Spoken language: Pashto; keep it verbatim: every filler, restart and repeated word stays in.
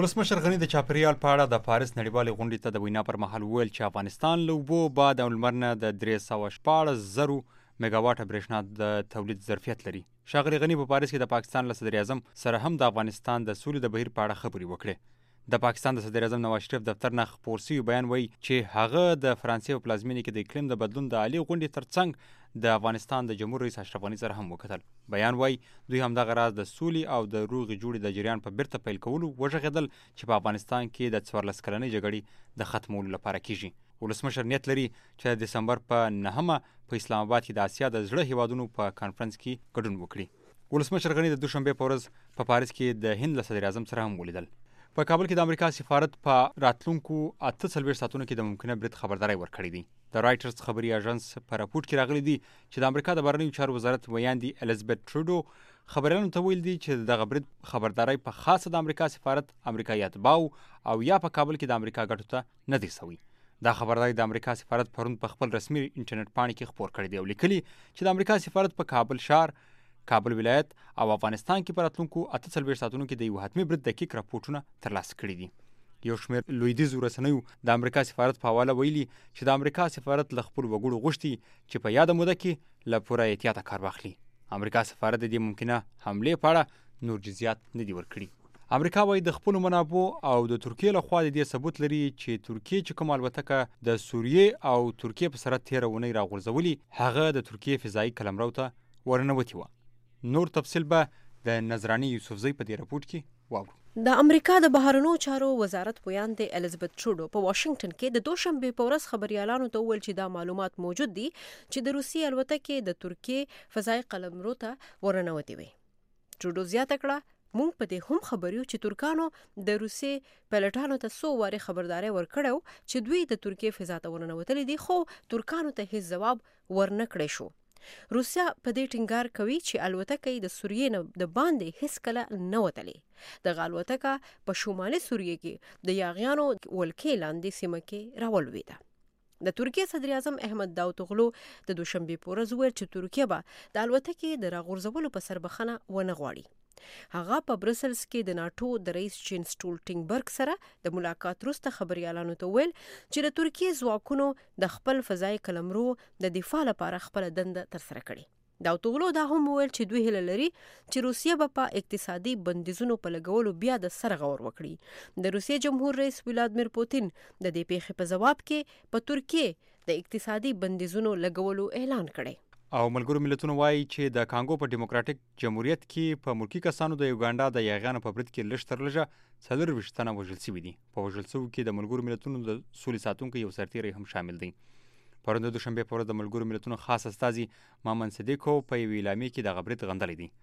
ولسمشر غني د چاپیریال په اړه د پاریس نړیوالې غونډې ته د وینا پر مهال وویل چې افغانستان له اوبو، باد او لمر نه د درې سوه شپاړس زرو میګاواټه برېښنا د تولید ظرفیت لري. ښاغلي غني په پاریس کې د پاکستان له صدر اعظم سره هم د افغانستان د سولې د بهیر په اړه خبرې وکړې. د پاکستان د صدر اعظم نواز شریف دفتر نه خپور شوی بیان وایي چې هغه د فرانسې په پلازمینه کې د اقلیم د بدلون د عالي غونډې ترڅنګ د افغانستان د جمهور رئیس اشرف غني سره هم وکتل. بیان وایي دوی همدغه راز د سولې او د روغې جوړې د جریان په بیرته پیل کولو وغږېدل چې په افغانستان کې د څوارلس کلنۍ جګړې د ختمولو لپاره کیږي. ولسمشر نیت لري چې د دسمبر په نهمه په اسلام آباد کې د اسیا د زړه هیوادونو په کانفرنس کې ګډون وکړي. ولسمشر غني د دوشنبه په ورځ په پاریس کې د هند له صدر اعظم سره هم ولیدل. په کابل کې د امریکا سفارت په راتلونکو اته څلوېښت ساعتونو کې د ممکنه برید خبرداری ورکړی دی. د رایټرز خبري اژانس په راپورټ کې راغلی دی چې د امریکا د بهرنیو چارو وزارت ویاندې الیزابت ټروډو خبریالانو ته ویل دي چې دغه برید خبرداری په خاصه د امریکا سفارت، امریکایي اتباعو او یا په کابل کې د امریکا ګټو ته نه دی سوی. دا خبرداری د امریکا سفارت پرون په خپل رسمي انټرنیټ پاڼې کې خپور کړی دی او لیکلي چې د امریکا سفارت په کابل ښار، کابل ولایت او افغانستان کې په راتلونکو اته څلوېښت ساعتونو کې د یو حتمي برید دقیق راپورټونه ترلاسه کړي دي. یو شمېر لویدیځو رسنیو د امریکا سفارت په حواله ویلي چې د امریکا سفارت له خپلو وګړو غوښتي چې په یاده موده کې له پوره احتیاطه کار واخلي. امریکا سفارت د دې ممکنه حملې په اړه نور جزئیات نه دي ورکړي. امریکا وايي د خپلو منابعو او د ترکیې له خوا د دې ثبوت لري چې ترکیې چې کوم الوتکه د سوریې او ترکیې په سرحد تېره اونۍ راغورځولي هغه د ترکیې فضایي قلمرو ته ورننوتې وه. نور تفصیل به د نظراني یوسفزۍ په دې راپورټ کې واورو. د امریکا د بهرنیو چارو وزارت ویاندې الیزابت ټروډو په واشنگټن کې د دوشنبه په ورځ خبریالانو ته وویل چې دا معلومات موجود دي چې د روسیې الوتکې د ترکیې فضایي قلمرو ته ورننوتې وي. ټروډو زیاته کړه مونږ په دې هم خبر یو چې ترکانو د روسیې پیلوټانو ته څو وارې خبرداری ورکړو چې دوی د ترکیې فضا ته ورننوتلي دي، خو ترکانو ته هیڅ ځواب ورنکړی شو. روسیا په دې ټینګار کوي چې الوتکه د سوریې نه د باندې هیڅ کله نه وتلې. دغه الوتکه په شمالي سوریې کې د یاغیانو ولکې لاندې سیمه کې راولوېده. د ترکیې صدر اعظم احمد داوطوغلو د دوشنبه په ورځ وویل چې ترکیه به د الوتکې د راغورځولو په سر بخښنه ونه غواړي. هغه په برسلز کې د ناټو د رئیس جین سټولټنبرګ سره د ملاقات وروسته خبریالانو ته ویل چې د ترکیې ځواکونو د خپل فضایي قلمرو د دفاع لپاره خپل دنده ترسره کړې. داوطوغلو دا هم ویل چې دوی هیله لري چې روسیه به په اقتصادي بندیزونو په لګولو بیا د سر غور وکړي. د روسیې جمهور رئیس ولادیمیر پوتین د دې پیښې په ځواب کې په ترکیې د اقتصادي بندیزونو لګولو اعلان کړی. او ملګرو ملتونو وایي چې د کانګو په ډیموکراتیک جمهوریت کې په ملکي کسانو د یوګانډا د یاغیانو په برید کې لږ تر لږه څلورویشت تنه وژل شوي دي. په وژل شوو کې د ملګرو ملتونو د سولې ساتونکی یو سرتیری هم شامل دی. پرون د دوشنبې په ورځ د ملګرو ملتونو خاص استازي مامن صدیقو په یوې اعلامیې کې دغه برید غندلی دی.